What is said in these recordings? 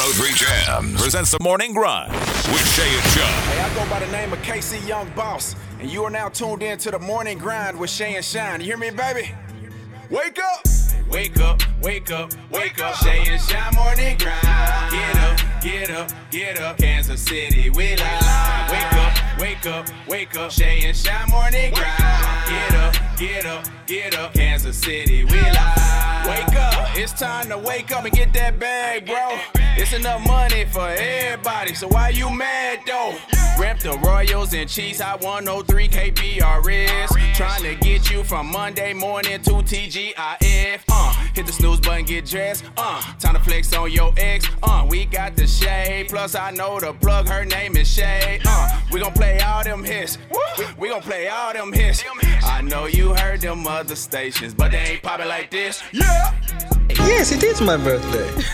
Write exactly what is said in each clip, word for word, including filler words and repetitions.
oh three Jams presents the Morning Grind with Shay and Sean. Hey, I go by the name of K C Young Boss, and you are now tuned in to the Morning Grind with Shay and Sean. You hear me, baby? Wake up! Wake up, wake up, wake up. Shay and Sean Morning Grind. Get up, get up, get up. Kansas City, we live. Wake up, wake up, wake up. Shay and Sean Morning Grind. Get up, get up, get up. Kansas City, we live. Wake up, it's time to wake up and get that bag, bro. It's enough money for everybody, so why you mad though? Rep the Royals and Chiefs, I one oh three K B R S. Trying to get you from Monday morning to T G I F. Uh, hit the snooze button, get dressed. Uh, time to flex on your ex. Uh, we got the shade, plus I know the plug, her name is Shay. Uh, we gon' play all them hits. We, we gon' play all them hits. I know you heard them other stations, but they ain't poppin' like this. Yeah! Yes, it is my birthday.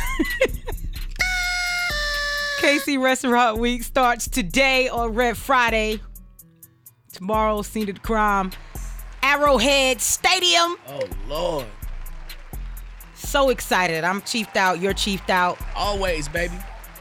K C Restaurant Week starts today on Red Friday. Tomorrow, scene of the crime, Arrowhead Stadium. Oh, Lord. So excited. I'm chiefed out. You're chiefed out. Always, baby.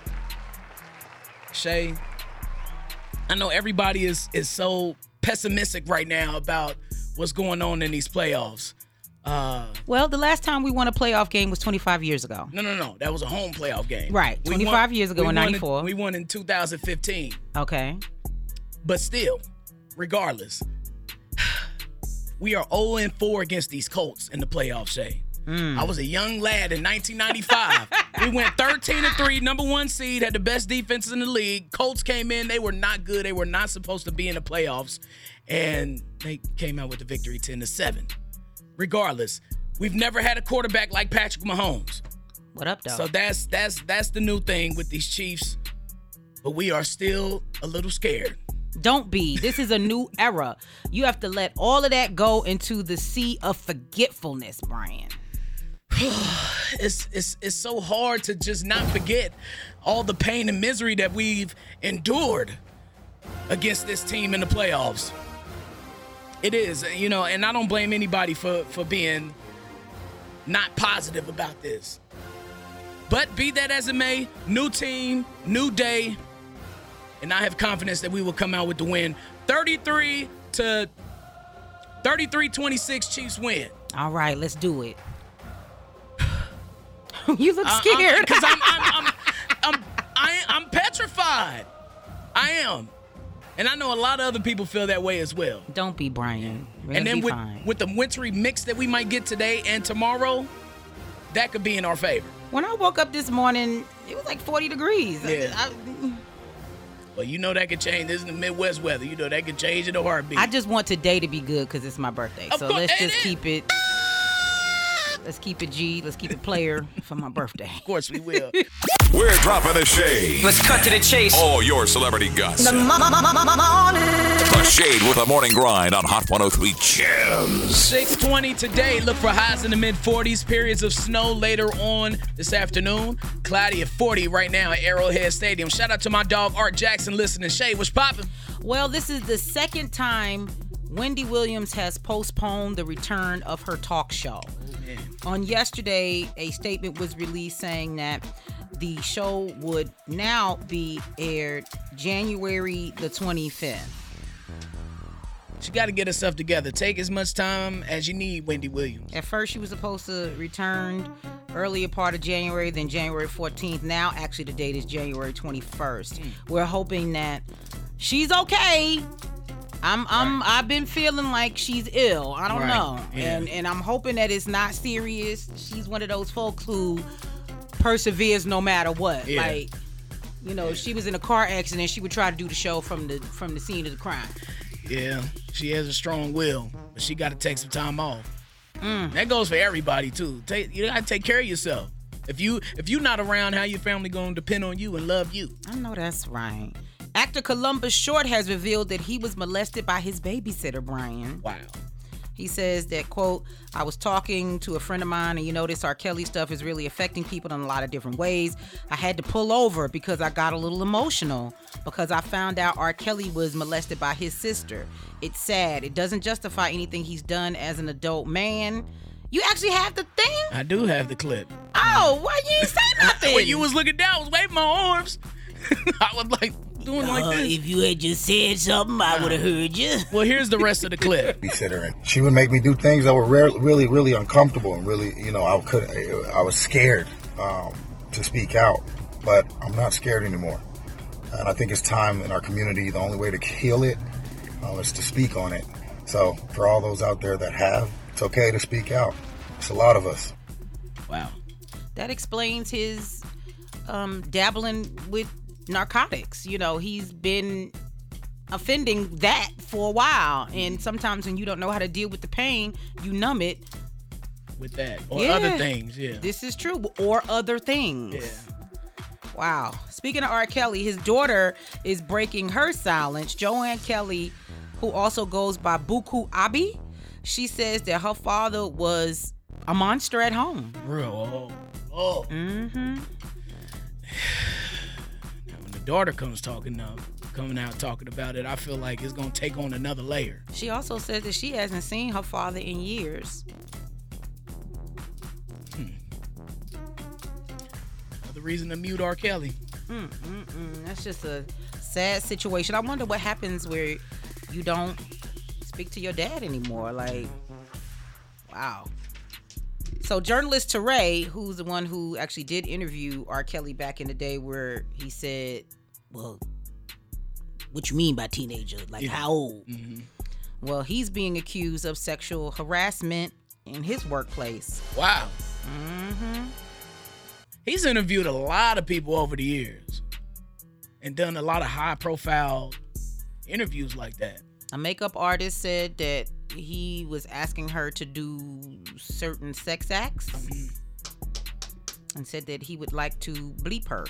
Shay, I know everybody is, is so pessimistic right now about what's going on in these playoffs. Uh, well, the last time we won a playoff game was twenty-five years ago. No, no, no. That was a home playoff game. Right. We twenty-five won, years ago in ninety-four. In, we won in two thousand fifteen. Okay. But still, regardless, we are oh and four against these Colts in the playoffs, Shay. Mm. I was a young lad in nineteen ninety-five. We went thirteen and three, number one seed, had the best defenses in the league. Colts came in. They were not good. They were not supposed to be in the playoffs. And they came out with the victory ten to seven. Regardless, we've never had a quarterback like Patrick Mahomes. What up, though? So that's that's that's the new thing with these Chiefs. But we are still a little scared. Don't be. This is a new era. You have to let all of that go into the sea of forgetfulness, Brian. it's it's it's so hard to just not forget all the pain and misery that we've endured against this team in the playoffs. It is, you know, and I don't blame anybody for, for being not positive about this. But be that as it may, new team, new day, and I have confidence that we will come out with the win. thirty-three to thirty-three twenty-six Chiefs win. All right, let's do it. You look scared. Because I'm, I'm, I'm, I'm, I'm, I, I'm petrified. I am. And I know a lot of other people feel that way as well. Don't be, Brian. We're and then be with, fine. with the wintry mix that we might get today and tomorrow, that could be in our favor. When I woke up this morning, it was like forty degrees. Yeah. I, I, well, you know that could change. This is the Midwest weather. You know that could change in a heartbeat. I just want today to be good because it's my birthday. Of so course, let's it just is. keep it. Let's keep it G. Let's keep it player for my birthday. Of course we will. We're dropping the shade. Let's cut to the chase. All your celebrity gossip. The The Shade with the Morning Grind on Hot one oh three Jams. six twenty today. Look for highs in the mid forties. Periods of snow later on this afternoon. Cloudy at forty right now at Arrowhead Stadium. Shout out to my dog Art Jackson listening. Shay, what's poppin'? Well, this is the second time Wendy Williams has postponed the return of her talk show. Oh, on yesterday, a statement was released saying that the show would now be aired January the twenty-fifth. She got to get herself together. Take as much time as you need, Wendy Williams. At first, she was supposed to return earlier part of January, then January fourteenth. Now, actually, the date is January twenty-first. Mm. We're hoping that she's okay. I'm, I'm, right. I've been feeling like she's ill. I don't right. know, yeah. and and I'm hoping that it's not serious. She's one of those folks who perseveres no matter what. Yeah. Like, you know, yeah. she was in a car accident. She would try to do the show from the from the scene of the crime. Yeah, she has a strong will, but she got to take some time off. Mm. That goes for everybody too. Take, you got to take care of yourself. If you if you're not around, how your family gonna depend on you and love you? I know that's right. Actor Columbus Short has revealed that he was molested by his babysitter, Brian. Wow. He says that, quote, I was talking to a friend of mine, and you know, this R. Kelly stuff is really affecting people in a lot of different ways. I had to pull over because I got a little emotional because I found out R. Kelly was molested by his sister. It's sad. It doesn't justify anything he's done as an adult man. You actually have the thing? I do have the clip. I know. Why you ain't say nothing? When you was looking down, I was waving my arms. I was like doing like Uh, this. if you had just said something, I would have heard you. Well, here's the rest of the clip. Babysitter, and she would make me do things that were re- really, really uncomfortable, and really, you know, I could, I was scared um, to speak out, but I'm not scared anymore. And I think it's time in our community. The only way to heal it uh, is to speak on it. So for all those out there that have, it's okay to speak out. It's a lot of us. Wow. That explains his um, dabbling with narcotics. You know, he's been offending that for a while. And sometimes when you don't know how to deal with the pain, you numb it. With that. Or Yeah. other things, yeah. This is true. Or other things. Yeah. Wow. Speaking of R. Kelly, his daughter is breaking her silence. Joanne Kelly, who also goes by Buku Abi, she says that her father was a monster at home. Real. Oh. oh. Mm-hmm. Now, when the daughter comes talking up, coming out talking about it, I feel like it's going to take on another layer. She also says that she hasn't seen her father in years. Another reason to mute R. Kelly. Mm, mm, mm. That's just a sad situation. I wonder what happens where you don't speak to your dad anymore. Like, wow. So journalist Teray, who's the one who actually did interview R. Kelly back in the day, where he said, well, what you mean by teenager? Like, Yeah. how old? Mm-hmm. Well, he's being accused of sexual harassment in his workplace. Wow. Mm-hmm. He's interviewed a lot of people over the years and done a lot of high-profile interviews like that. A makeup artist said that he was asking her to do certain sex acts and said that he would like to bleep her.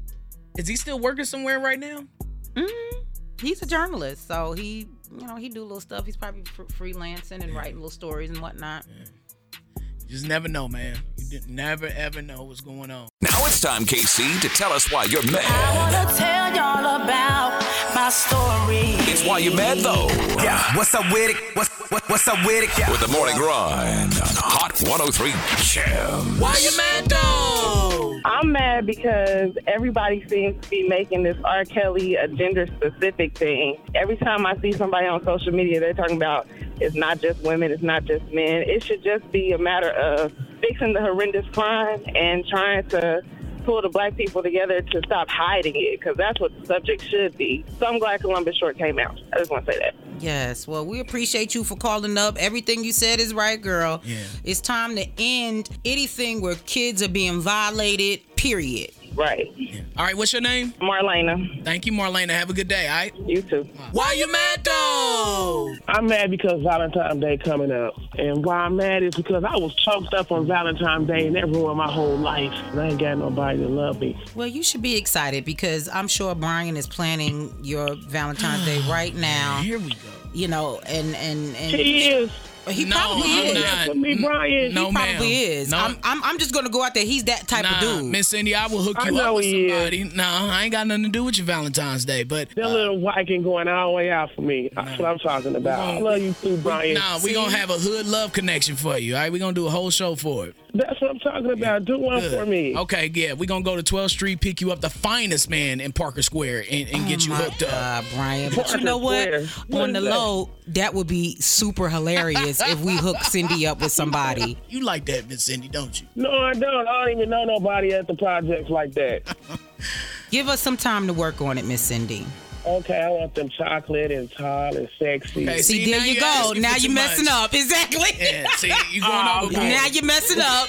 Is he still working somewhere right now? Mm-hmm. He's a journalist, so he, you know, he do little stuff. He's probably fr- freelancing and writing little stories and whatnot. Yeah. You just never know, man. You did never, ever know what's going on. Now it's time, K C, to tell us why you're mad. I wanna tell y'all about my story. It's why you're mad, though. Yeah, what's up with it? What's what, what's up with it? Yeah. With the morning grind on Hot one oh three Jams. Why you mad, though? I'm mad because everybody seems to be making this R. Kelly a gender-specific thing. Every time I see somebody on social media, they're talking about it's not just women, it's not just men. It should just be a matter of fixing the horrendous crime and trying to pull the black people together to stop hiding it, because that's what the subject should be. So I'm glad Columbus Short came out. I just want to say that. Yes, well, we appreciate you for calling up. Everything you said is right, girl. Yeah. It's time to end anything where kids are being violated, period. Right. All right, what's your name? Marlena. Thank you, Marlena. Have a good day, all right? You too. Why you mad, though? I'm mad because Valentine's Day coming up. And why I'm mad is because I was choked up on Valentine's Day and that ruined my whole life. And I ain't got nobody to love me. Well, you should be excited because I'm sure Brian is planning your Valentine's Day right now. Here we go. You know, and and and He is. he No, probably I'm is. not. For me, Brian. No, He probably ma'am. is. No. I'm, I'm I'm just gonna go out there. He's that type Nah, of dude. Miss Cindy, I will hook I you know up with he is. somebody. Nah, I ain't got nothing to do with your Valentine's Day, but That little Viking going all the way out for me. That's what I'm talking about. I love you too, Brian. nah, we gonna have a hood love connection for you. All right, we gonna do a whole show for it. That's what I'm talking about. Do one Good. for me. Okay, yeah, we gonna go to twelfth Street, pick you up, the finest man in Parker Square, and, and get you hooked up. Uh, Brian, but you Parker know what? Square. What On the is that? low, that would be super hilarious if we hook Cindy up with somebody. You like that, Miss Cindy, don't you? No, I don't. I don't even know nobody at the projects like that. Give us some time to work on it, Miss Cindy. Okay, I want them chocolate and tall and sexy. Okay, See, See, there now you you're go. asking Now for you're too messing much. up. Exactly. Yeah, see, you going Oh, overboard. Now you're messing up.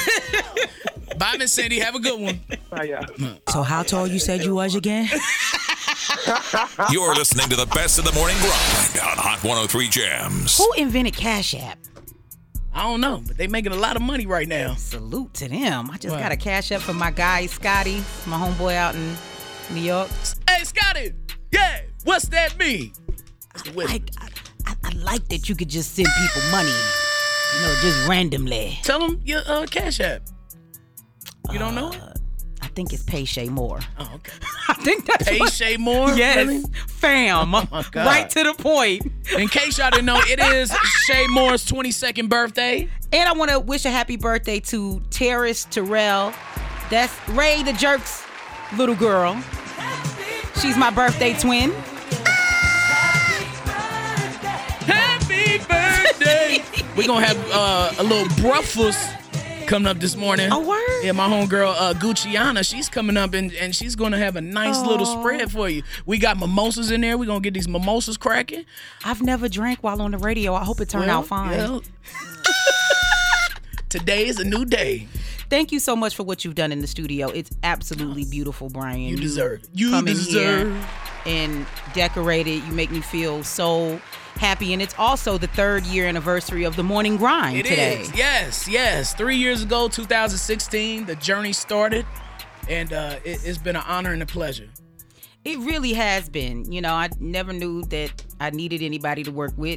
Bye, Miss Cindy. Have a good one. Bye, y'all. So how tall you said you was again? You're listening to the best of the morning grind on Hot one oh three Jams. Who invented Cash App? I don't know, but they making a lot of money right now. Salute to them. I just What? got a Cash App for my guy Scotty, my homeboy out in New York. Hey, Scotty. Yeah, what's that mean? What's the I, whistle? I, I, I like that you could just send people money, you know, just randomly. Tell them your uh, Cash App. You don't know it? I think it's Pay Shay Moore. Oh, okay. I think that's Pay what, Shay Moore? Yes, Really? fam. Oh, my God. Right to the point. In case y'all didn't know, it is Shay Moore's twenty-second birthday. And I want to wish a happy birthday to Terrace Terrell. That's Ray the Jerk's little girl. She's my birthday twin. Happy birthday. We're going to have uh, a little breakfast coming up this morning. Oh, word? Yeah, my homegirl, uh, Gucciana, she's coming up, and, and she's going to have a nice Aww. little spread for you. We got mimosas in there. We're going to get these mimosas cracking. I've never drank while on the radio. I hope it turned Well, out fine. well, today is a new day. Thank you so much for what you've done in the studio. It's absolutely beautiful, Brian. You deserve it. You come deserve in here and decorate it. You make me feel so happy. And it's also the third year anniversary of the Morning Grind It today. is. Yes, yes. Three years ago, two thousand sixteen, the journey started. And uh, it, it's been an honor and a pleasure. It really has been. You know, I never knew that I needed anybody to work with.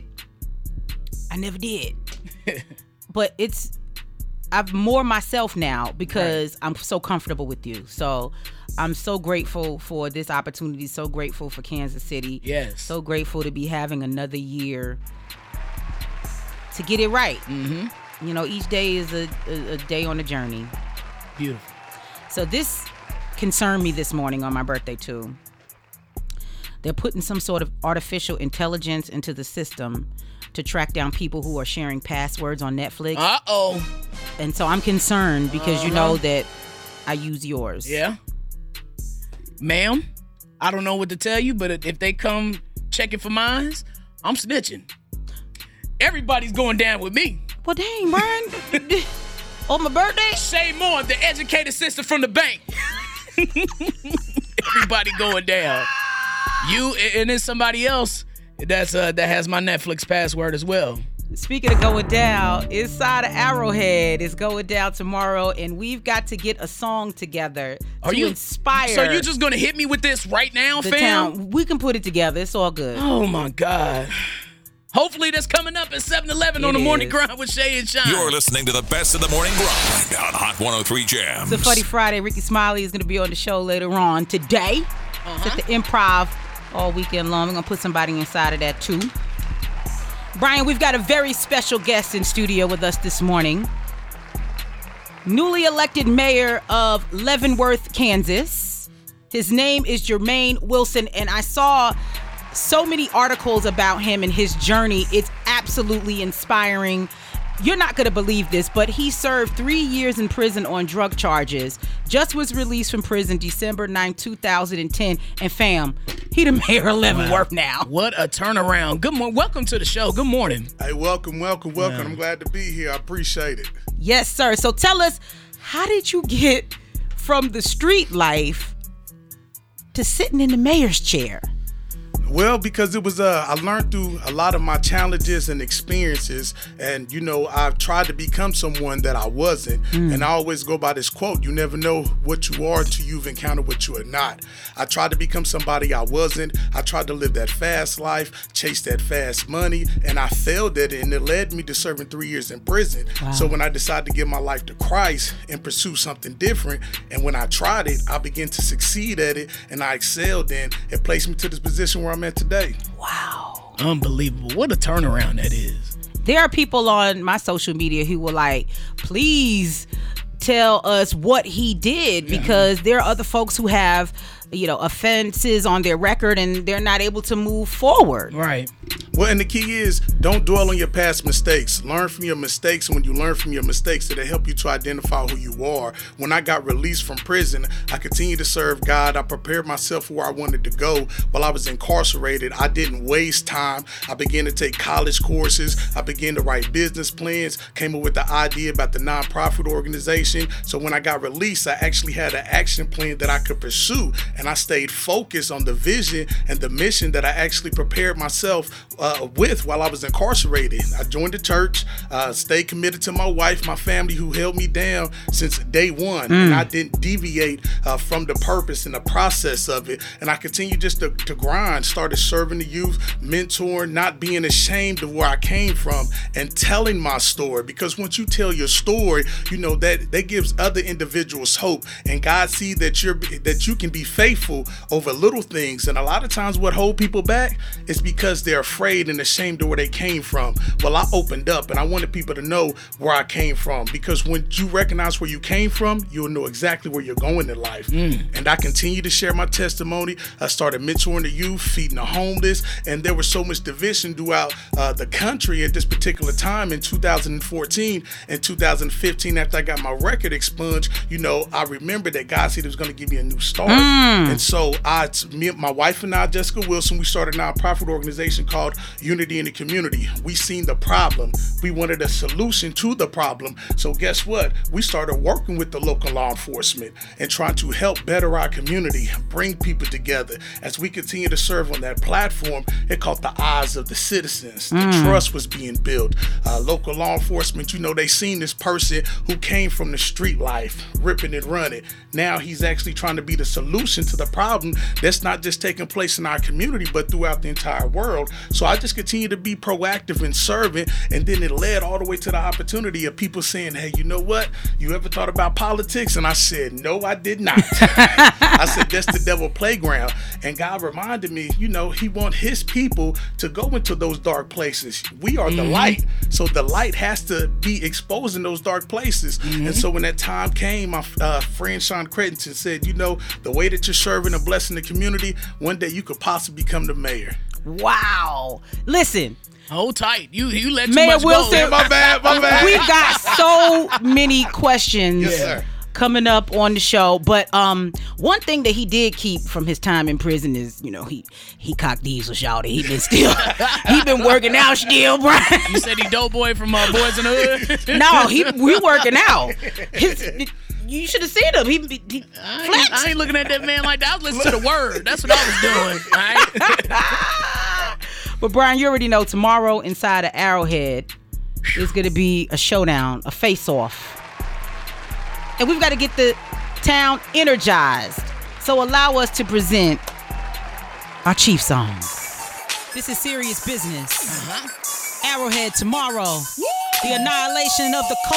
I never did. But it's, I'm more myself now because right. I'm so comfortable with you. So I'm so grateful for this opportunity. So grateful for Kansas City. Yes. So grateful to be having another year to get it right. Mm-hmm. You know, each day is a, a, a day on a journey. Beautiful. So this concerned me this morning on my birthday too. They're putting some sort of artificial intelligence into the system to track down people who are sharing passwords on Netflix. Uh-oh. And so I'm concerned because uh-huh. you know that I use yours. Yeah. Ma'am, I don't know what to tell you, but if they come checking for mine, I'm snitching. Everybody's going down with me. Well, dang, Brian. On my birthday? Shay Moore, the educated sister from the bank. Everybody going down. You and then somebody else that's uh, that has my Netflix password as well. Speaking of going down, Inside of Arrowhead is going down tomorrow, and we've got to get a song together Are to you, inspire. So you just gonna hit me with this right now, the fam? Town. We can put it together. It's all good. Oh my God. Hopefully that's coming up at seven eleven on the Morning Grind with Shay and Shine. You're listening to the best of the Morning Grind on Hot one oh three Jams. It's a Funny Friday. Ricky Smiley is going to be on the show later on today. Uh-huh. It's at the Improv all weekend long. We're going to put somebody inside of that too. Brian, we've got a very special guest in studio with us this morning. Newly elected mayor of Leavenworth, Kansas. His name is Jermaine Wilson, and I saw so many articles about him and his journey. It's absolutely inspiring. You're not going to believe this, but he served three years in prison on drug charges. Just was released from prison December ninth, two thousand ten. And fam, he the mayor of Leavenworth now. What a turnaround. Good morning. Welcome to the show. Good morning. Hey, welcome, welcome, welcome. Yeah. I'm glad to be here. I appreciate it. Yes, sir. So tell us, how did you get from the street life to sitting in the mayor's chair? Well, because it was, uh, I learned through a lot of my challenges and experiences, and, you know, I've tried to become someone that I wasn't, mm. and I always go by this quote, you never know what you are until you've encountered what you are not. I tried to become somebody I wasn't. I tried to live that fast life, chase that fast money, and I failed at it, and it led me to serving three years in prison. Wow. So when I decided to give my life to Christ and pursue something different, and when I tried it, I began to succeed at it, and I excelled in it, placed me to this position where I'm at today. Wow. Unbelievable. What a turnaround that is. There are people on my social media who were like, please tell us what he did, because yeah. there are other folks who have, you know, offenses on their record and they're not able to move forward. Right. Well, and the key is, don't dwell on your past mistakes. Learn from your mistakes. When you learn from your mistakes, it'll help you to identify who you are. When I got released from prison, I continued to serve God. I prepared myself for where I wanted to go. While I was incarcerated, I didn't waste time. I began to take college courses. I began to write business plans, came up with the idea about the nonprofit organization. So when I got released, I actually had an action plan that I could pursue. And I stayed focused on the vision and the mission that I actually prepared myself uh, with while I was incarcerated. I joined the church, uh, stayed committed to my wife, my family, who held me down since day one. Mm. And I didn't deviate uh, from the purpose and the process of it. And I continued just to, to grind, started serving the youth, mentoring, not being ashamed of where I came from, and telling my story. Because once you tell your story, you know, that that gives other individuals hope. And God sees that you're that you can be faithful faithful over little things. And a lot of times what hold people back is because they're afraid and ashamed of where they came from. Well, I opened up and I wanted people to know where I came from, because when you recognize where you came from, you'll know exactly where you're going in life. Mm. And I continue to share my testimony. I started mentoring the youth, feeding the homeless, and there was so much division throughout uh, the country at this particular time in two thousand fourteen and two thousand fifteen. After I got my record expunged, you know, I remember that God said He was going to give me a new start. Mm. And so I, me, my wife and I, Jessica Wilson, we started a nonprofit organization called Unity in the Community. We seen the problem. We wanted a solution to the problem. So guess what? We started working with the local law enforcement and trying to help better our community, bring people together. As we continue to serve on that platform, it caught the eyes of the citizens. The mm. trust was being built. Uh, local law enforcement, you know, they seen this person who came from the street life, ripping and running. Now he's actually trying to be the solution to the problem that's not just taking place in our community, but throughout the entire world. So I just continue to be proactive in serving, and then it led all the way to the opportunity of people saying, hey, you know what? You ever thought about politics? And I said, no, I did not. I said, that's the devil playground. And God reminded me, you know, He wants His people to go into those dark places. We are mm-hmm. the light. So the light has to be exposed in those dark places. Mm-hmm. And so when that time came, my uh, friend Sean Crettington said, you know, the way that you're serving and blessing the community, one day you could possibly become the mayor. Wow. Listen. Hold tight. You you let too Mayor much Wilson, go. My bad, my bad. We got so many questions. Yes, sir. Coming up on the show, but um, one thing that he did keep from his time in prison is, you know, he he cocked diesel, shouted. He been still, he been working out still, Brian. You said he dope boy from uh, Boys in the Hood. No, he we working out. His, you should have seen him. He, he I, ain't, I ain't looking at that man like that. I was listening to the word. That's what I was doing. All right? But Brian, you already know tomorrow inside of Arrowhead is going to be a showdown, a face-off. And we've got to get the town energized. So allow us to present our chief song. This is serious business. Uh-huh. Arrowhead tomorrow. Woo! The annihilation of the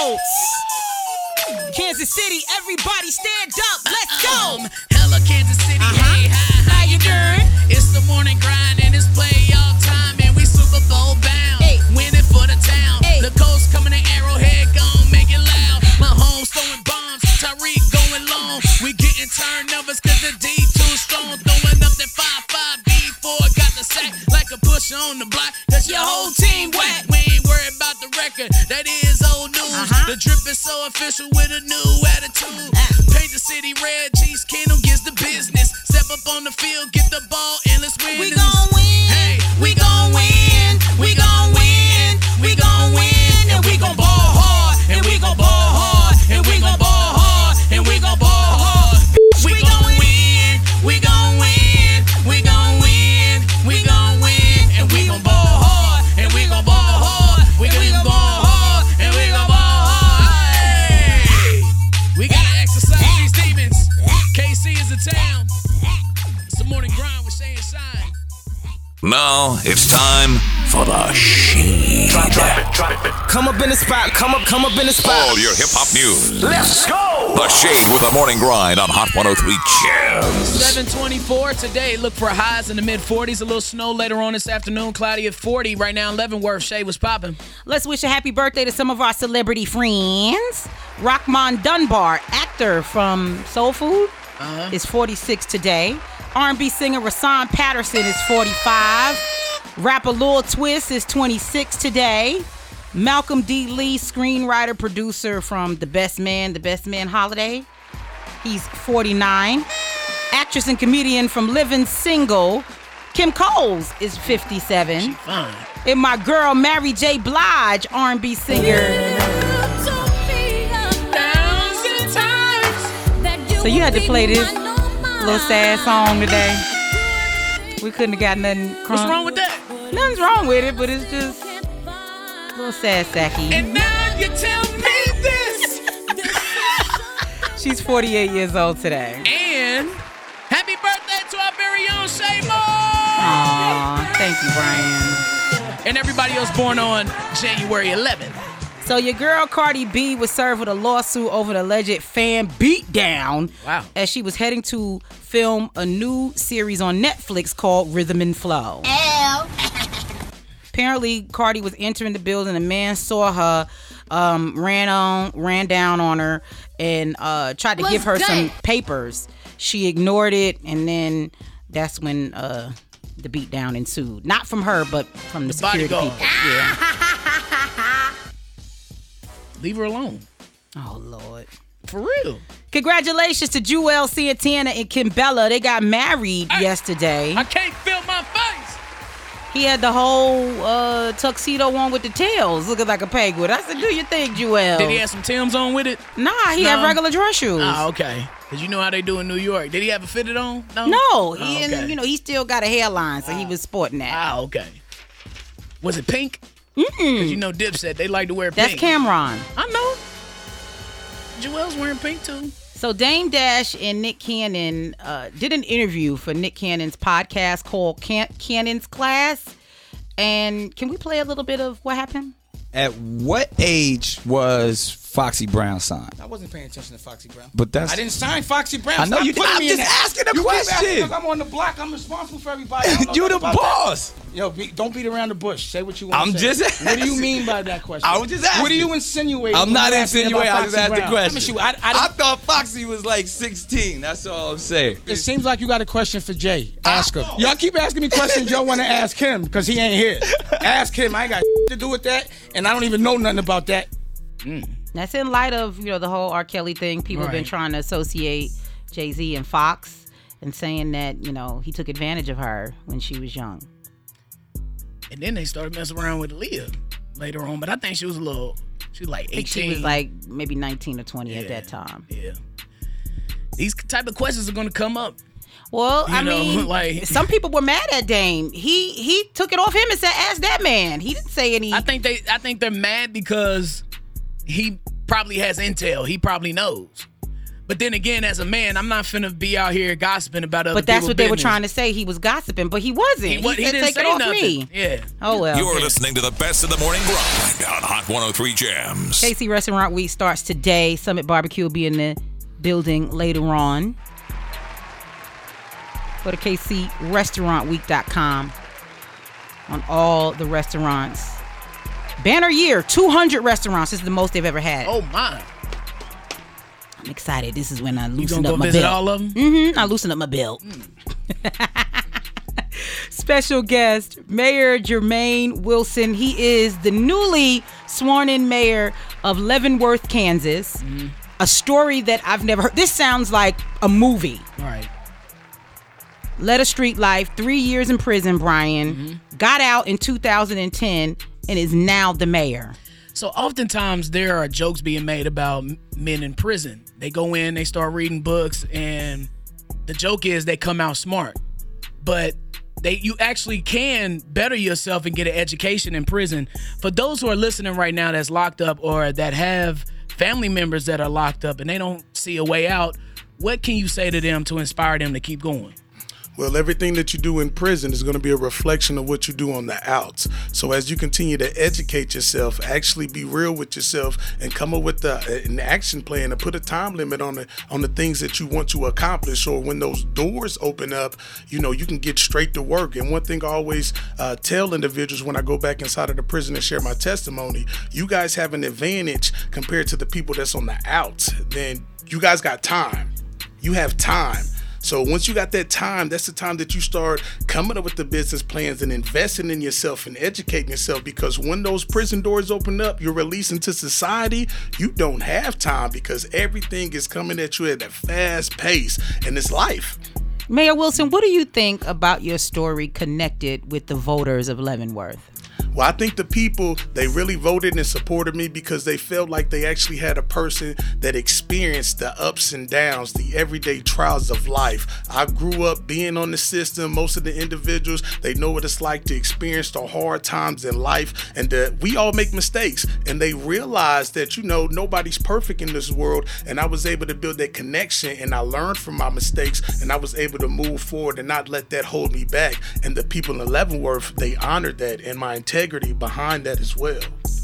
Colts. Kansas City, everybody stand up. Let's go. Um, hella Kansas City. Uh-huh. Hey, hi, how you doing? It's the morning grind and it's playoff time and we Super Bowl bound. Hey. Winning for the town. Hey. The Colts coming to Arrowhead, gon' make it loud. My home's throwing bombs, Tyreek going long. We getting turnovers cause the D too strong. Throwing up that five five B four, got the sack like a pusher on the block. Cause your whole team whack. We ain't worried about the record, that is old news. Uh-huh. The drip is so official with a new attitude. Uh. Paint the city red, Cheese Kingdom gets the business. Step up on the field, get the ball, and let's win. We gon' win. Hey, we gon' win. We gon' win. We gon' win. And we gon' ball hard. And we gon' ball hard. And we gon' ball hard. And we gon' ball hard. We gon' win. We gon' win. We gon' win. We gon' win. And we gon' ball hard. And we gon' ball hard. We gon' ball hard. And we gon' ball hard. Hey, we gotta exercise these demons. K C is a town. It's the morning grind with Shay and Shine. Now it's time for the Shade. Drop, drop it, drop it. Come up in the spot, come up, come up in the spot. All your hip hop news. Let's go. The Shade with the morning grind on Hot one oh three Jams. seven twenty-four today. Look for highs in the mid forties. A little snow later on this afternoon. Cloudy at forty. Right now in Leavenworth. Shade was popping. Let's wish a happy birthday to some of our celebrity friends. Rockmond Dunbar, actor from Soul Food, uh-huh. is forty-six today. R and B singer Rasan Patterson is forty-five. Rapper Lil Twist is twenty-six today. Malcolm D. Lee, screenwriter, producer from The Best Man, The Best Man Holiday, he's forty-nine. Actress and comedian from Living Single, Kim Coles is fifty-seven. She fine. And my girl Mary J. Blige, R and B singer. So you had to play this little sad song today. We couldn't have got nothing. Crunk. What's wrong with that? Nothing's wrong with it, but it's just a little sad sacky. And now you tell me this. She's forty-eight years old today. And happy birthday to our very own Shay Moore. Aw, thank you, Brian. And everybody else born on January eleventh. So your girl Cardi B was served with a lawsuit over the alleged fan beatdown. Wow. As she was heading to film a new series on Netflix called Rhythm and Flow. Apparently, Cardi was entering the building. A man saw her, um, ran on, ran down on her, and uh, tried to What's give her that? some papers. She ignored it, and then that's when uh, the beatdown ensued. Not from her, but from the, The security bodyguard. people. Yeah. Leave her alone. Oh Lord. For real. Congratulations to Jewel Santana and Kimbella. They got married I, yesterday. I can't feel my face. He had the whole uh, tuxedo on with the tails, looking like a penguin. I said, do your thing, Jewel. Did he have some Timbs on with it? Nah, he No? had regular dress shoes. Oh, okay. Because you know how they do in New York. Did he have a fitted on? No. No, Oh, he okay. and, you know, he still got a hairline, so he was sporting that. Ah, okay. Was it pink? Mm-mm. Because you know Dipset, they like to wear That's pink. Cameron. I know. Joel's wearing pink too. So Dame Dash and Nick Cannon uh, did an interview for Nick Cannon's podcast called Can- Cannon's Class. And can we play a little bit of what happened? At what age was Foxy Brown signed? I wasn't paying attention to Foxy Brown. But that's- I didn't sign Foxy Brown. I know Stop you did. putting I'm me in just that. asking a You keep question. asking 'cause I'm on the block. I'm responsible for everybody. I don't know You nothing the about that. boss. Yo, be, don't beat around the bush. Say what you want I'm to say. just What do you asking. mean by that question? I was just asking. What are you insinuating? I'm when not you ask me insinuating. about I just Foxy asked the Brown? question. Let me see. I, I, I didn't- thought Foxy was like sixteen. That's all I'm saying. It seems like you got a question for Jay. Ask him. Y'all keep asking me questions y'all want to ask him because he ain't here. Ask him. I ain't got to do with that, and I don't even know nothing about that. That's in light of, you know, the whole R. Kelly thing. People have been Right. trying to associate Jay-Z and Fox and saying that, you know, he took advantage of her when she was young. And then they started messing around with Leah later on. But I think she was a little, she was like I think eighteen. she was like maybe nineteen or twenty at Yeah. that time. Yeah. These type of questions are going to come up. Well, You I know, mean, like- some people were mad at Dame. He he took it off him and said, "Ask that man." He didn't say any. I think they I think they're mad because he probably has intel. He probably knows. But then again, as a man, I'm not finna be out here gossiping about other but that's people's what they were business. trying to say. He was gossiping, but he wasn't. He, wa- he said, didn't "Take say it off nothing. me." Yeah. Oh well. You're listening to the best of the morning grind on Hot one oh three Jams. K C Restaurant Week starts today. Summit Barbecue will be in the building later on. Go to K C restaurant week dot com on all the restaurants. Banner year, two hundred restaurants. This is the most they've ever had. Oh my. I'm excited. This is when I You loosen gonna up go my visit belt. all of them? Mm-hmm. I loosen up my belt. Special guest, Mayor Jermaine Wilson. He is the newly sworn-in mayor of Leavenworth, Kansas. Mm-hmm. A story that I've never heard. This sounds like a movie. All right. Led a street life, three years in prison, Brian. Mm-hmm. Got out in two thousand ten and is now the mayor. So oftentimes there are jokes being made about m- men in prison. They go in, they start reading books, and the joke is they come out smart. But they you actually can better yourself and get an education in prison. For those who are listening right now that's locked up or that have family members that are locked up and they don't see a way out, what can you say to them to inspire them to keep going? Well, everything that you do in prison is going to be a reflection of what you do on the outs. So as you continue to educate yourself, actually be real with yourself and come up with the, an action plan and put a time limit on the on the things that you want to accomplish. Or when those doors open up, you know, you can get straight to work. And one thing I always uh, tell individuals when I go back inside of the prison and share my testimony, you guys have an advantage compared to the people that's on the outs. Then you guys got time. You have time. So once you got that time, that's the time that you start coming up with the business plans and investing in yourself and educating yourself, because when those prison doors open up, you're released into society, you don't have time because everything is coming at you at a fast pace, and it's life. Mayor Wilson, what do you think about your story connected with the voters of Leavenworth? Well, I think the people, they really voted and supported me because they felt like they actually had a person that experienced the ups and downs, the everyday trials of life. I grew up being on the system. Most of the individuals, they know what it's like to experience the hard times in life, and that we all make mistakes. And they realized that, you know, nobody's perfect in this world. And I was able to build that connection, and I learned from my mistakes, and I was able to move forward and not let that hold me back. And the people in Leavenworth, they honored that and my integrity behind that as well.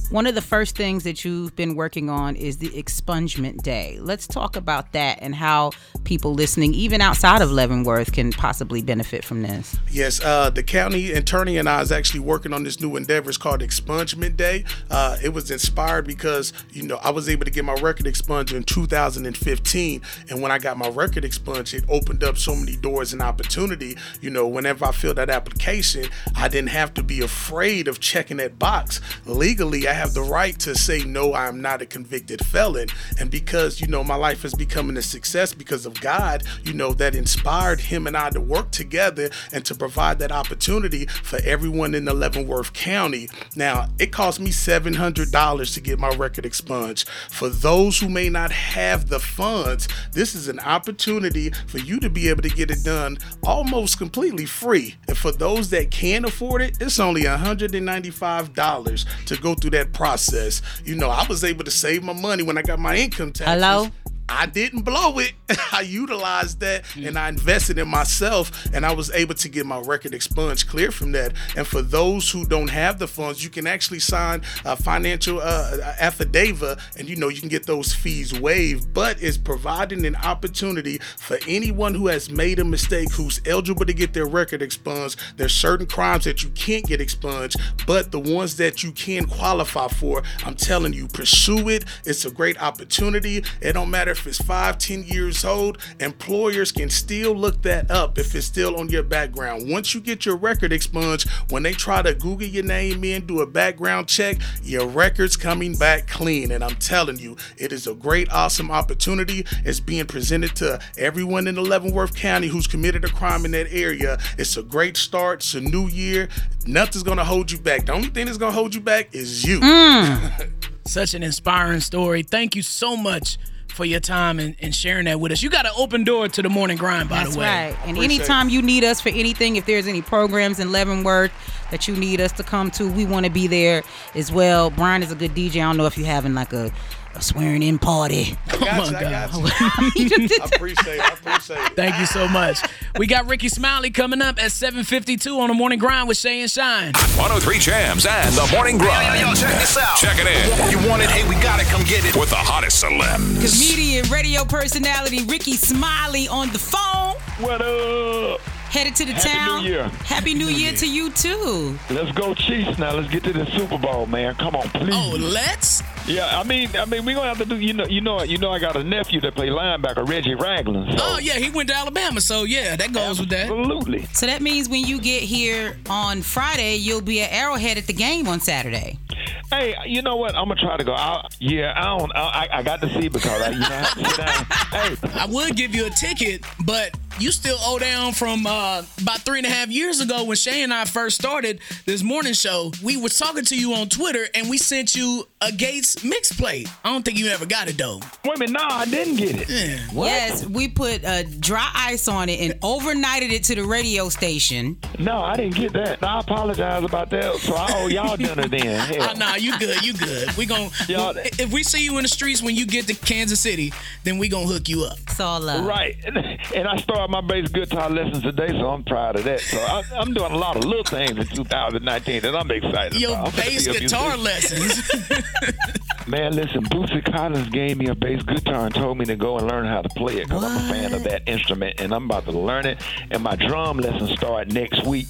One of the first things that you've been working on is the expungement day. Let's talk about that and how people listening, even outside of Leavenworth, can possibly benefit from this. Yes, uh, the county attorney and I is actually working on this new endeavor. It's called Expungement Day. Uh, it was inspired because, you know, I was able to get my record expunged in two thousand fifteen. And when I got my record expunged, it opened up so many doors and opportunity. You know, whenever I filled that application, I didn't have to be afraid of checking that box. Legally, I have the right to say, no, I am not a convicted felon. And because, you know, my life is becoming a success because of God, you know, that inspired him and I to work together and to provide that opportunity for everyone in the Leavenworth County. Now, it cost me seven hundred dollars to get my record expunged. For those who may not have the funds, this is an opportunity for you to be able to get it done almost completely free. And for those that can afford it, it's only one hundred ninety-five dollars to go through that process. You know, I was able to save my money when I got my income taxes. Hello? I didn't blow it. I utilized that and I invested in myself, and I was able to get my record expunged clear from that. And for those who don't have the funds, you can actually sign a financial uh, affidavit, and you know you can get those fees waived. But it's providing an opportunity for anyone who has made a mistake, who's eligible to get their record expunged. There's certain crimes that you can't get expunged, but the ones that you can qualify for, I'm telling you, pursue it. It's a great opportunity. It don't matter if it's five, ten years old, employers can still look that up if it's still on your background. Once you get your record expunged, when they try to Google your name in, do a background check, your record's coming back clean. And I'm telling you, it is a great, awesome opportunity. It's being presented to everyone in the Leavenworth County who's committed a crime in that area. It's a great start. It's a new year. Nothing's going to hold you back. The only thing that's going to hold you back is you. Mm. Such an inspiring story. Thank you so much for your time and, and sharing that with us. You got an open door to the Morning Grind, by That's the way. That's right. And Appreciate anytime it. you need us for anything, if there's any programs in Leavenworth that you need us to come to, we want to be there as well. Brian is a good D J. I don't know if you're having like a, a swearing in party. I got Oh my you, I got God. you. I appreciate it. I appreciate it. Thank you so much. We got Ricky Smiley coming up at seven fifty-two on the Morning Grind with Shay and Shine. one oh three Jams and the Morning Grind. Yo, yo, check this out. Check it in. You want it? Hey, we gotta come get it. With the hottest celebs. Comedian, radio personality Ricky Smiley on the phone. What up? Headed to the Happy town. New Year. Happy New Year to you too. Let's go Chiefs now. Let's get to the Super Bowl, man. Come on, please. Oh, let's? Yeah, I mean, I mean, we're gonna have to do. You know, you know, you know. I got a nephew that play linebacker, Reggie Ragland. So. Oh, yeah, he went to Alabama, so yeah, that goes with that. Absolutely. So that means when you get here on Friday, you'll be at Arrowhead at the game on Saturday. Hey, you know what? I'm gonna try to go. I, yeah, I don't. I, I got to see because I, you know, I have to sit down. Hey, I would give you a ticket, but you still owe down from uh, about three and a half years ago when Shay and I first started this morning show. We were talking to you on Twitter, and we sent you a Gates mix plate. I don't think you ever got it, though. Wait a minute, no, I didn't get it. Yeah. Yes, we put uh, dry ice on it and overnighted it to the radio station. No, I didn't get that. I apologize about that. So I owe y'all dinner then. Hell. Oh, nah, you good, you good. We gon' Y'all- if we see you in the streets when you get to Kansas City, then we gonna hook you up. It's all love. Right, and I started my bass guitar lessons today, so I'm proud of that. So I, I'm doing a lot of little things in two thousand nineteen, and I'm excited Your about. I'm finna bass be a guitar musician. lessons. Man, listen, Bootsy Collins gave me a bass guitar and told me to go and learn how to play it because I'm a fan of that instrument, and I'm about to learn it. And my drum lessons start next week.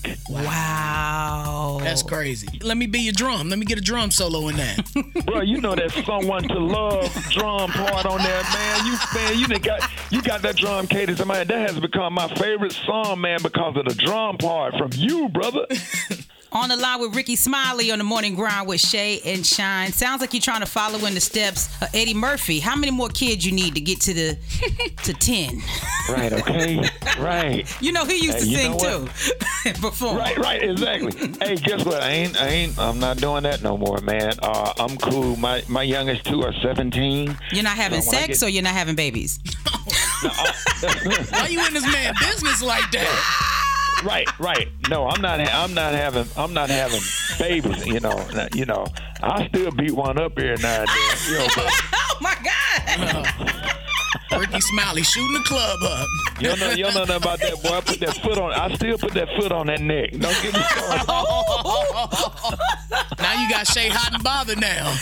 Wow. That's crazy. Let me be your drum. Let me get a drum solo in that. Bro, you know that "Someone to Love" drum part on there, man. You man, you done got you got that drum cadence, and man, that has become my favorite song, man, because of the drum part from you, brother. On the line with Ricky Smiley on the Morning Grind with Shay and Shine. Sounds like you're trying to follow in the steps of Eddie Murphy. How many more kids you need to get to the to ten? Right, okay, right. You know he used Hey, to you sing know too. Before. Right, right, exactly. Hey, guess what? I ain't, I ain't, I'm not doing that no more, man. Uh, I'm cool. My my youngest two are seventeen. You're not having So when I sex get- or you're not having babies? Why you in this man business like that? Right, right. No, I'm not. I'm not having. I'm not having babies. You know. You know. I still beat one up here now and then. You know, but, Oh my God! Ricky Smiley shooting the club up. you don't know. You don't know nothing about that, boy. I put that foot on. I still put that foot on that neck. Don't get me started. Now Now you got Shay hot and bothered now.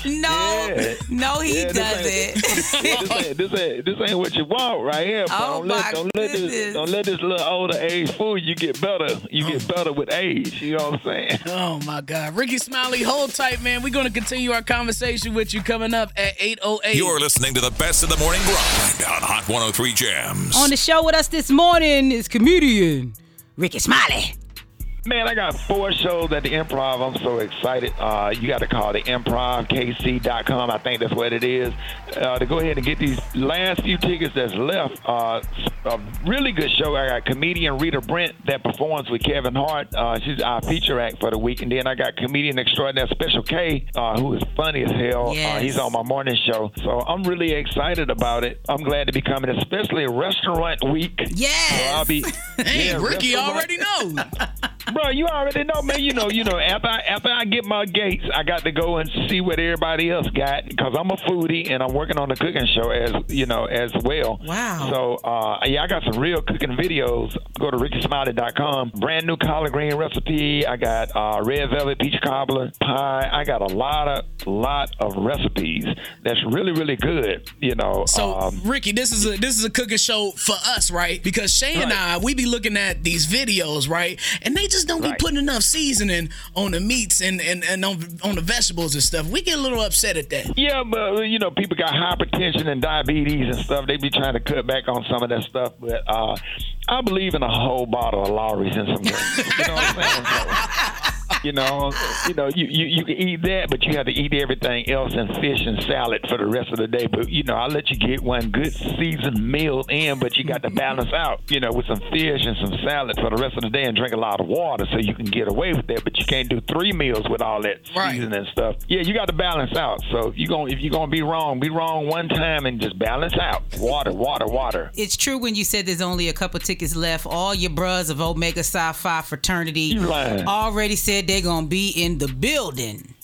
No, Yeah. no, he Yeah, doesn't. this ain't, this, ain't, this ain't what you want right here. Bro. Oh don't let, my don't let this goodness. don't let this little older age fool you. Get better. You get better with age. You know what I'm saying? Oh my God, Ricky Smiley, hold tight, man. We're gonna continue our conversation with you coming up at eight oh eight. You're listening to the best of the morning grind on Hot one oh three Jams. On the show with us this morning is comedian Ricky Smiley. Man, I got four shows at the Improv. I'm so excited. Uh, you got to call the improv k c dot com. I think that's what it is. Uh, to go ahead and get these last few tickets that's left. Uh, a really good show. I got comedian Rita Brent that performs with Kevin Hart. Uh, she's our feature act for the week. And then I got comedian extraordinaire Special K, uh, who is funny as hell. Yes. Uh, he's on my morning show. So I'm really excited about it. I'm glad to be coming, especially Restaurant Week. Yes. So I'll be. Hey, yeah, Ricky restaurant- already knows. Bro, you already know, man. You know, you know. After I, after I get my gates, I got to go and see what everybody else got because I'm a foodie and I'm working on the cooking show as you know as well. Wow. So uh, yeah, I got some real cooking videos. Go to ricky smiley dot com. Brand new collard green recipe. I got uh, red velvet peach cobbler pie. I got a lot of lot of recipes that's really really good. You know. So, um, Ricky, this is a this is a cooking show for us, right? Because Shay and I, we be looking at these videos, right? And they just don't Right. be putting enough seasoning on the meats and, and, and on, on the vegetables and stuff. We get a little upset at that. Yeah, but you know, people got hypertension and diabetes and stuff. They be trying to cut back on some of that stuff. But uh, I believe in a whole bottle of Lawry's and some greens. You know what I'm saying? So, you know, you know, you, you, you can eat that, but you have to eat everything else and fish and salad for the rest of the day. But you know, I'll let you get one good seasoned meal in, but you got to balance out, you know, with some fish and some salad for the rest of the day and drink a lot of water so you can get away with that. But you can't do three meals with all that Right. seasoning and stuff. Yeah, you got to balance out. So if you going if you're gonna be wrong, be wrong one time and just balance out. Water, water, water. It's true when you said there's only a couple tickets left. All your bros of Omega Psi Phi fraternity You lying. already said they're gonna be in the building.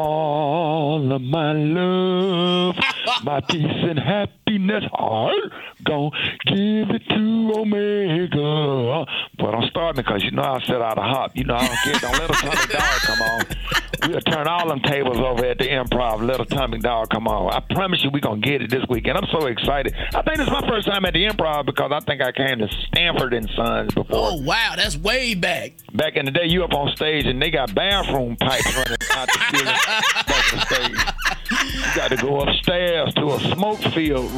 All of my love, my peace and happiness, I'm gonna give it to Omega. But I'm starting because you know I set out a hop. You know I don't care. Don't let a Tummy Dog come on. We'll turn all them tables over at the Improv. Let a Tummy Dog come on. I promise you we're gonna get it this weekend. I'm so excited. I think this is my first time at the Improv because I think I came to Stanford and Sons before. Oh, wow. That's way back. Back in the day, you up on stage and they got bathroom pipes running out the ceiling back on stage. You got to go upstairs to a smoke field.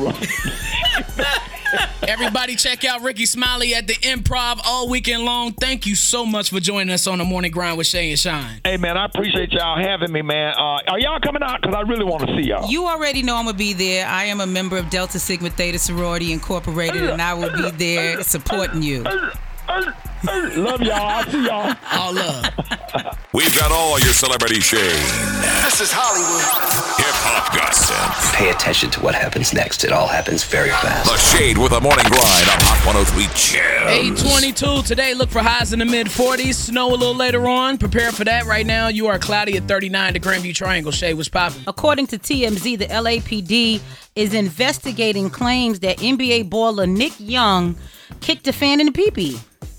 Everybody check out Ricky Smiley at the Improv all weekend long. Thank you so much for joining us on the Morning Grind with Shay and Shine. Hey, man, I appreciate y'all having me, man. Uh, are y'all coming out? Because I really want to see y'all. You already know I'm gonna be there. I am a member of Delta Sigma Theta Sorority Incorporated, and I will be there supporting you. Love y'all. I'll see y'all. All love. We've got all your celebrity shade. This is Hollywood. Hip hop gossip. Pay attention to what happens next. It all happens very fast. The Shade with a morning grind on Hot one oh three Jams. eight twenty-two today. Look for highs in the mid forties. Snow a little later on. Prepare for that. Right now, you are cloudy at thirty-nine. The Grandview Triangle. Shay, what's popping? According to T M Z, the L A P D is investigating claims that N B A baller Nick Young kicked a fan in the pee-pee.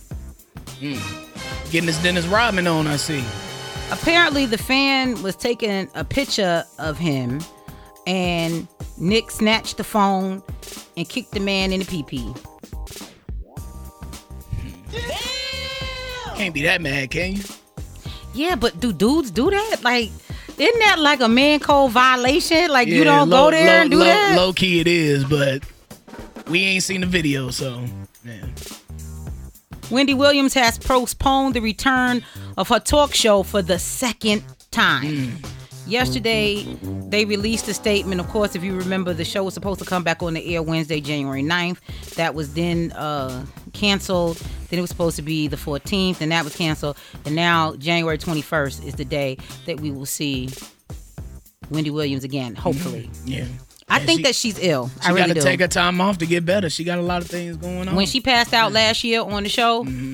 Mm. Getting this Dennis Rodman on, I see. Apparently, the fan was taking a picture of him, and Nick snatched the phone and kicked the man in the pee-pee. Can't be that mad, can you? Yeah, but do dudes do that? Like, isn't that like a man code violation? Like, Yeah, you don't low, go there low, and do low, that? Low key it is, but we ain't seen the video, so, man. Wendy Williams has postponed the return of her talk show for the second time. Mm. Yesterday, they released a statement. Of course, if you remember, the show was supposed to come back on the air Wednesday, January ninth. That was then uh, canceled. Then it was supposed to be the fourteenth, and that was canceled. And now, January twenty-first is the day that we will see Wendy Williams again, hopefully. Mm-hmm. Yeah. I yeah, think she, that she's ill. She I really got to do. take her time off to get better. She got a lot of things going on. When she passed out last year on the show, mm-hmm.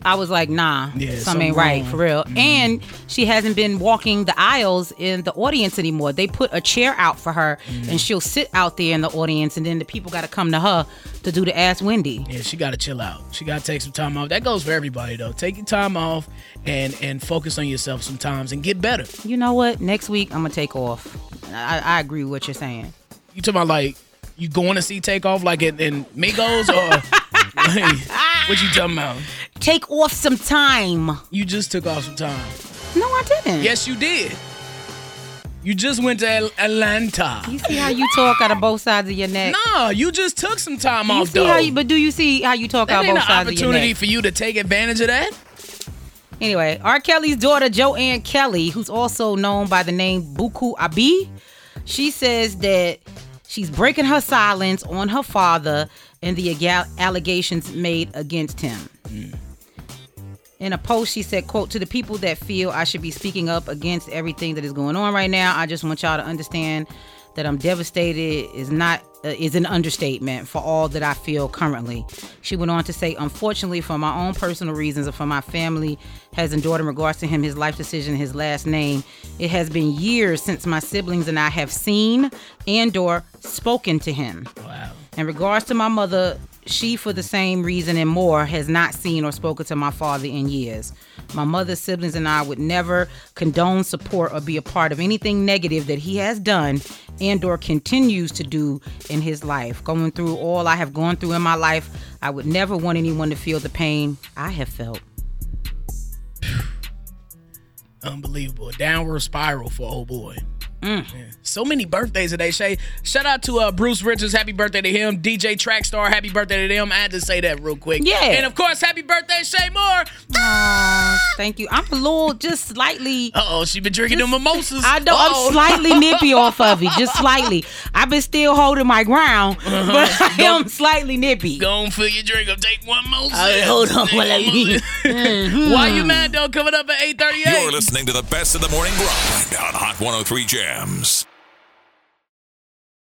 I was like, nah, Yeah, something something ain't right wrong. for real. Mhm. And she hasn't been walking the aisles in the audience anymore. They put a chair out for her, Mhm. and she'll sit out there in the audience, and then the people got to come to her to do the Ask Wendy. Yeah, she got to chill out. She got to take some time off. That goes for everybody, though. Take your time off and and focus on yourself sometimes and get better. You know what? Next week, I'm going to take off. I, I agree with what you're saying. You talking about like you going to see Takeoff like in, in Migos or like, what you talking about? Take off some time. You just took off some time. No, I didn't. Yes, you did. You just went to Al- Atlanta. You see how you talk out of both sides of your neck? No, you just took some time You off, see though. how you, but do you see how you talk that out ain't both an sides of your opportunity neck? for you to take advantage of that. Anyway, R. Kelly's daughter, Joanne Kelly, who's also known by the name Buku Abi, she says that she's breaking her silence on her father and the ag- allegations made against him. Mm. In a post, she said, quote, "To the people that feel I should be speaking up against everything that is going on right now, I just want y'all to understand that I'm devastated is not uh, is an understatement for all that I feel currently." She went on to say, "Unfortunately, for my own personal reasons and for my family has endured in regards to him, his life decision, his last name, it has been years since my siblings and I have seen and or spoken to him. Wow. In regards to my mother, she, for the same reason and more, has not seen or spoken to my father in years. My mother's siblings and I would never condone, support, or be a part of anything negative that he has done and or continues to do in his life. Going through all I have gone through in my life, I would never want anyone to feel the pain I have felt." Unbelievable. Downward spiral for old boy. Mm. Yeah. So many birthdays today, Shay. Shout out to uh, Bruce Richards. Happy birthday to him. D J Trackstar. Happy birthday to them. I had to say that real quick. Yeah. And of course, happy birthday, Shay Moore. Aw, thank you. I'm a little, just slightly. Uh oh, she been drinking them mimosas. I know. Uh-oh. I'm slightly nippy off of it, just slightly. I've been still holding my ground, Uh-huh. but I am slightly nippy. Go on, fill your drink up. Take one mimosa. Uh, hold on while I leave. Mhm. Why you mad, though? Coming up at eight thirty-eight. You're listening to the best of the morning grind on Hot one oh three Jams.